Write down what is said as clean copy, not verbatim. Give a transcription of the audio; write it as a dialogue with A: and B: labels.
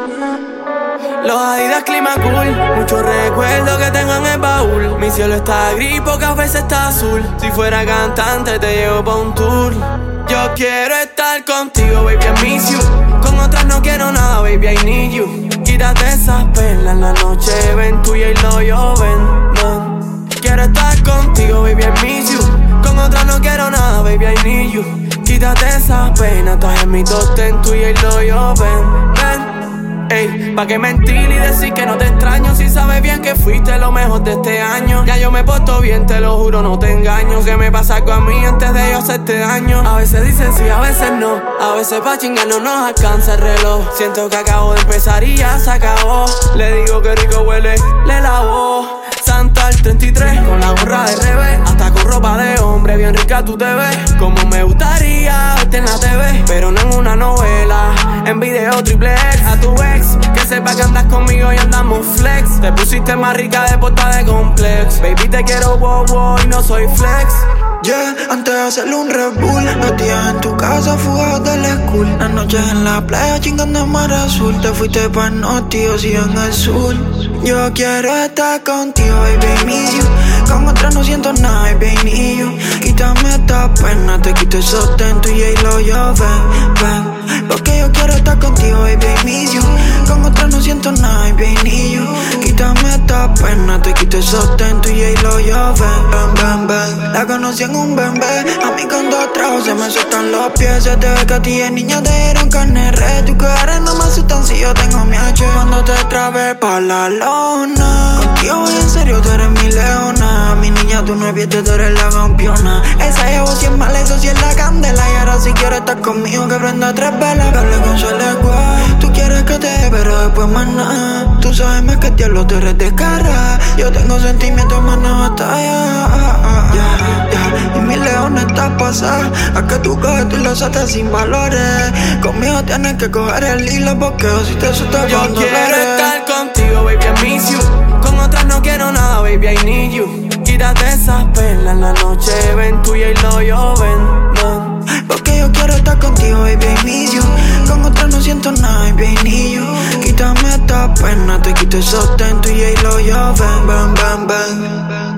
A: Los Adidas clima cool, muchos recuerdos que tengo en el baúl. Mi cielo está gris, pocas veces está azul. Si fuera cantante te llevo pa' un tour. Yo quiero estar contigo, baby, I miss you. Con otras no quiero nada, baby, I need you. Quítate esas perlas en la noche, ven tuya y lo yo ven, ven. Quiero estar contigo, baby, I miss you. Con otras no quiero nada, baby, I need you. Quítate esas penas, estás en mi top ten, tuya y lo yo ven, ven. Ey, pa' qué mentir y decir que no te extraño si sabes bien que fuiste lo mejor de este año. Ya yo me porto bien, te lo juro, no te engaño. Que me pasa algo a mí antes de yo hacerte daño. A veces dicen sí, a veces no. A veces pa' chingar no nos alcanza el reloj. Siento que acabo de empezar y ya se acabó. Le digo que rico huele, le lavo. Santa al 33, con la gorra de revés. Hasta con ropa de hombre, bien rica tú te ves. Como me gustaría verte en la TV, pero no en una novela, en video triple X. A tu ex, que sepa que andas conmigo y andamos flex. Te pusiste más rica de porta de complex. Baby, te quiero wow wow y no soy flex.
B: Yeah, antes de hacerle un Red Bull, los días en tu casa fugados de la school, las noches en la playa chingando en mar azul. Te fuiste pa' norte y yo sigo en el sur. Yo quiero estar contigo, baby, miss you. Con otras no siento nada, baby, ni yo. Quítame esta pena, te quito el sostén, tú y lo yo, ven, ven. Porque yo quiero estar contigo, baby, miss you. Con otras no siento nada, baby, ni yo. Quítame esta pena, te quito el sostén, tú y lo yo, ven, ven, ven, ven. La conocí en un bembé, a mí con 2 tragos se me sueltan los pies. Se te ve que a ti de niña te dieron carne red. Tu cara no me asustan si yo tengo mi H. Cuando te trabé pa' la lona, contigo voy en serio, tú eres mi leona. Mi niña, tú no viste, tú eres la campeona. Esa llevo 100 mal, eso sí es la candela. Y ahora si quieres estar conmigo, que prenda 3 velas. Que hable con su lenguaje. Tú quieres que te dé, pero después más nada. Tú sabes más que el diablo, tú eres de cara. Yo tengo sentimientos, más no batalla. Y mi león está pasada. A que tú coges tú lo satas sin valores. Conmigo tienes que coger el hilo, porque si te asustas
A: yo
B: cuando
A: quiero
B: eres.
A: estar contigo, baby, I miss you. Con otras no quiero nada, baby, I need you. Quítate esas perlas en la noche, ven tuya y lo yo ven, ven.
B: Porque yo quiero estar contigo, baby, I miss you. Con otras no siento nada, baby, ni yo. Quítame esta pena, te quito el sostén, tú y lo yo, ven, ven, ven, ven.